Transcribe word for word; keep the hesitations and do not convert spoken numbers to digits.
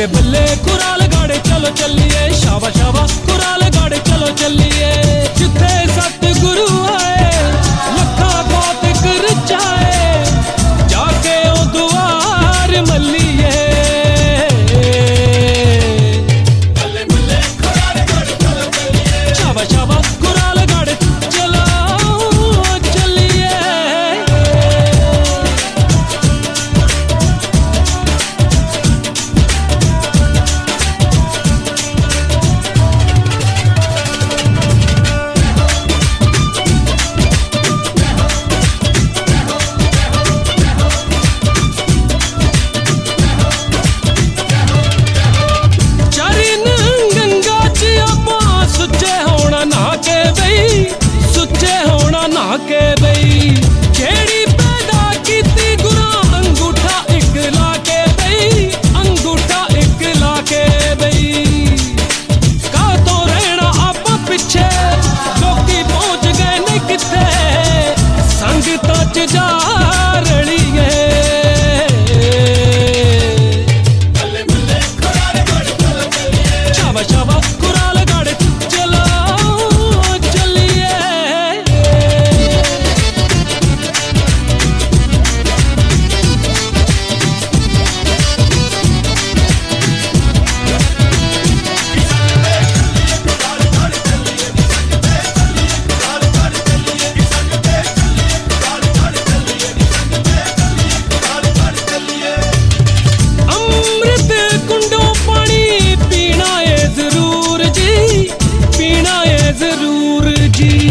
बल्ले बल्ले कुराल गाड़े चलो चलिए, शाबा शाबा कुराल गाड़े चलो चलिए। जिथे सतगुरु आए लखा बात कर जाए, जाके ओ दुआर मलिए। बल्ले बल्ले कुराल गाड़े चलो चलिए, शाबा शाबा कुराल गाड़े चलो चलिए। के बई जेड़ी पैदा कीती गुनाह अंगूठा एक लाके बई, अंगूठा एक लाके बई। का तो रहना आपा पिछे लोकी पहुंच गए ने किथे, संगतां च जा रलिए। बल्ले बल्ले कुराल गाड़े चलो चलिए, शाबा शाबा कुराल गाड़े चलो चलिए। जी